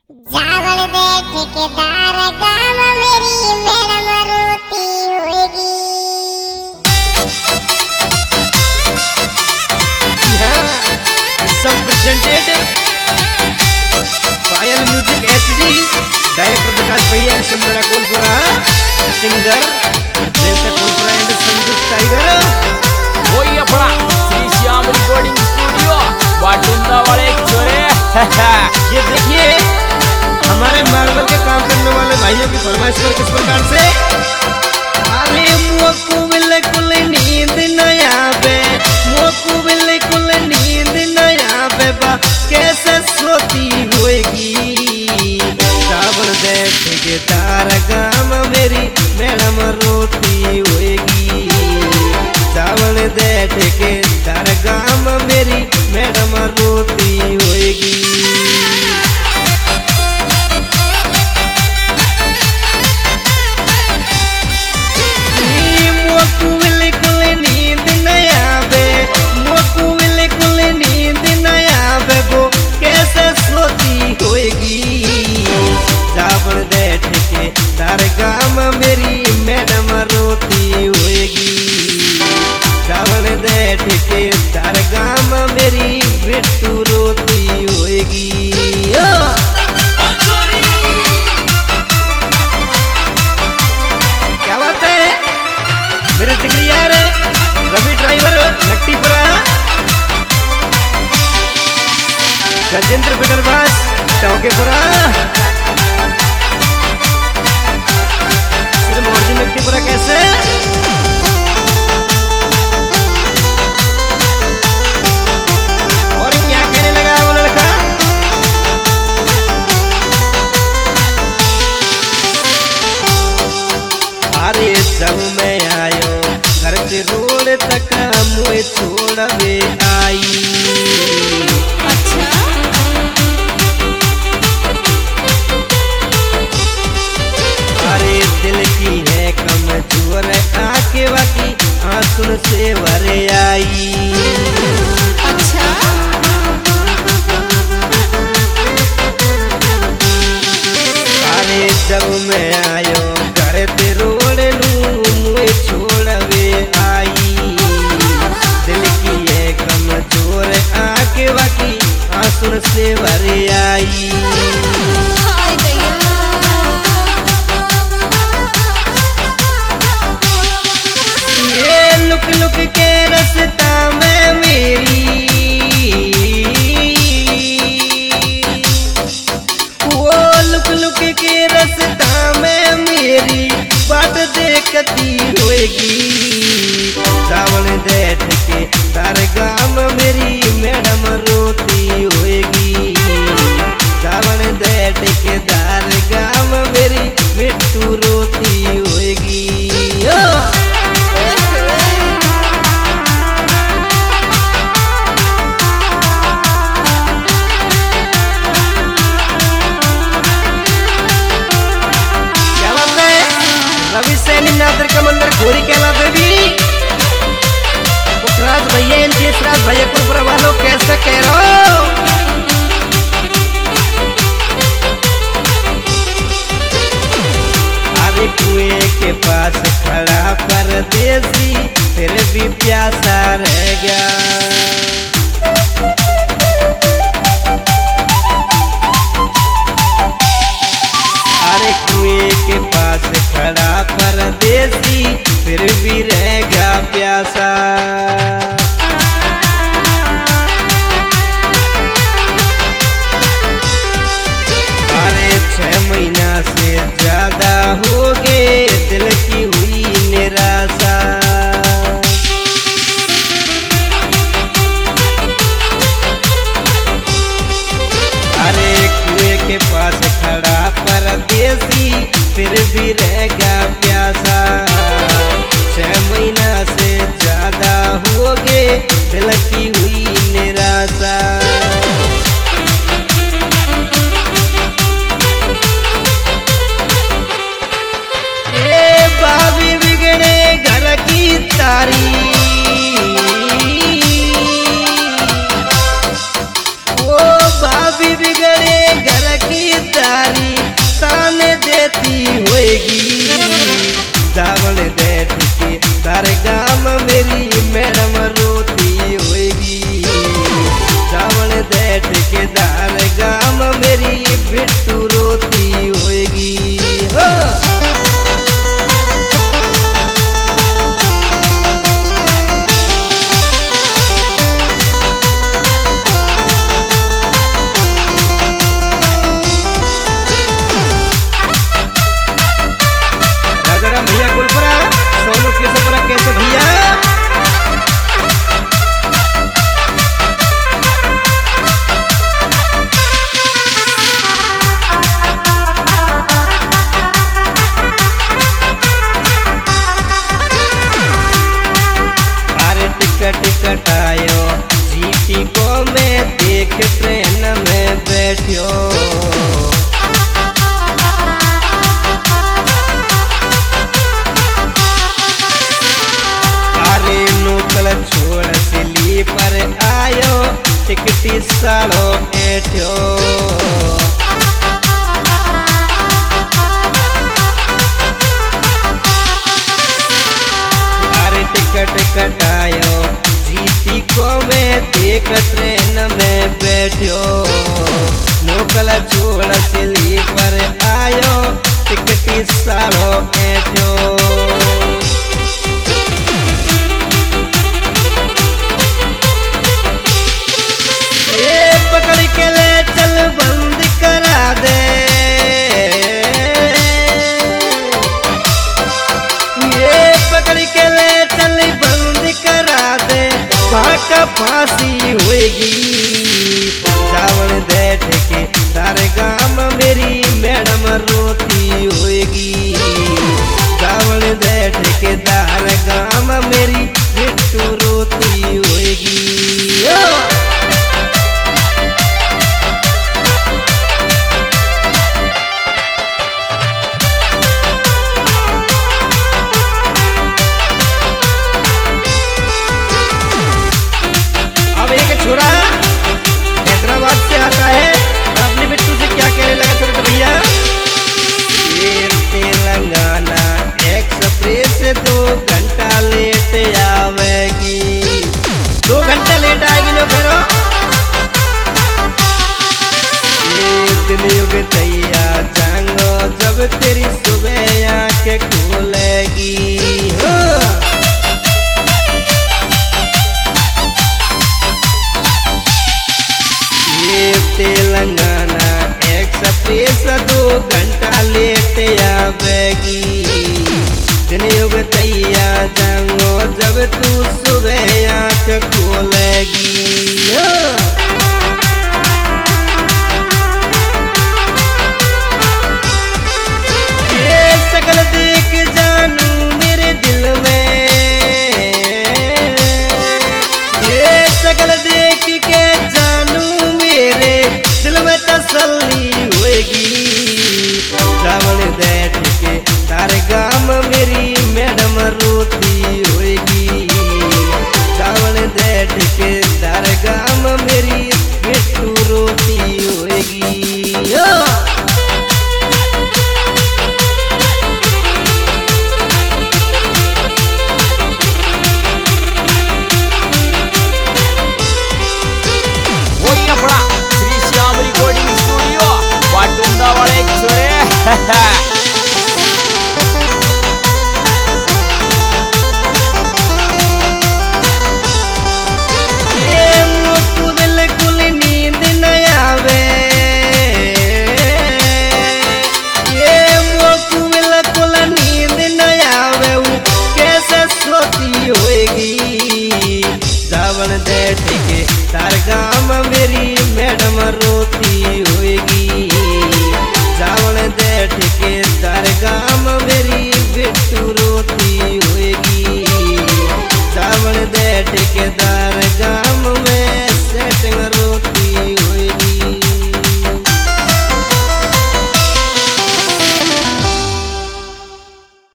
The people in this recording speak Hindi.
जावल दे ठेकेदार गाँव मेरी मैडम रोती होगी। सब presented Payal music HD, director Vikas भैया Chandra Kolpura, singer Kolpura and Sandeep Tiger. वही अपना श्री श्याम रिकॉर्डिंग स्टूडियो वाटुंदा वाले छोरे। ये देखिए हमारे मार्बल के काम करने वाले भाइयों की फरमाइश पर किस प्रकार से। अरे मोकू बिल्कुल नींद न आवे, मोकू बिल्कुल नींद न आवे बा कैसे सोती होएगी। सावन दे ठेकेदार गाँव मेरी मैडम रोती होएगी। सावन दे ठेकेदार गाँव मेरी मैडम रोती होएगी। गाँव मेरी मैडम रोती होएगी। सावन दे ठेकेदार गाँव मेरी बिट्टू रोती होएगी। क्या बात है मेरे जिगरी यार रवि ड्राइवर लट्टीपुरा, गजेंद्र फिटरबाज टोकेपुरा, पूरा कैसे और क्या कहने लगा वो लड़का। अरे जब मैं आयो घर से रोड तक मुझे छोड़वे आई। अच्छा अरे दिल की है कमजोर आके बाकी आंसू से भरे आई। अच्छा अरे जब मैं आयो घर पे रोड लू मुझे छोड़वे आई। दिल की है कमजोर आके बाकी आंसू से भरे आई। हाय दैया लुक लुक के रास्ता में मेरी वो लुक लुक के रास्ता में मेरी बाट देखती होएगी। सावन दे ठेकेदार गाँव मेरी मैडम रोती होएगी। सावन दे ठेकेदार गाँव मेरी बिट्टू रोती होएगी। रवि सैनी नादर का मंदिर घोरी कहला देवी पुखराज भैया एनजीएस राज भैया पुरपुरा वालों कैसे कह रहे हो। अरे कुएं के पास खड़ा परदेसी फिर भी प्यासा रह गया। अरे कुएं के पास खड़ा परदेसी फिर भी रह गया प्यासा। अरे 6 महीना से ज्यादा हो गए दिल की हुई निराशा। अरे कुएं के पास खड़ा परदेसी फिर भी रह गया प्यासा। 6 महीना से ज्यादा हो गए दिल की हुई निराशा। बैठो नौकल छोड़ सिली पर आयो टिकटी सारो बैठो पकड़ के ले चल बंद करा दे ये पकड़ के ले चल बंद करा दे भाका फांसी होएगी चावल देठ के तारे गाम मेरी मैडम रोती होएगी चावल देठ के तारे गाम मेरी बिट्टू रोती होएगी छोरा हैदराबाद से आता है अपने बिट्टू से क्या कहने लगा छोटे भैया ये तेलंगाना एक्सप्रेस 2 घंटा लेट आवेगी 2 घंटा लेट आएगी लो करो ये दिन युग तैया जांगो जब तेरी सुबह आंखें खोलेगी तेलंगाना एक्सप्रेस 2 घंटा लेट आवेगी दिन युग तैया जांगो जब तू सुबह आंख खोलेगी ये शकल देख जानू मेरे दिल में ये शकल देख के जानू मेरे दिल में तसल्ली होएगी चावल देठ के तारे गाम मेरी मैडम रोती होएगी चावल देठ के तारे गाम मेरी बिट्टू रोती होएगी तार गाम मेरी मैडम रोती होएगी चावल देठ के तार गाम मेरी बिट्टू रोती होएगी चावल देठ के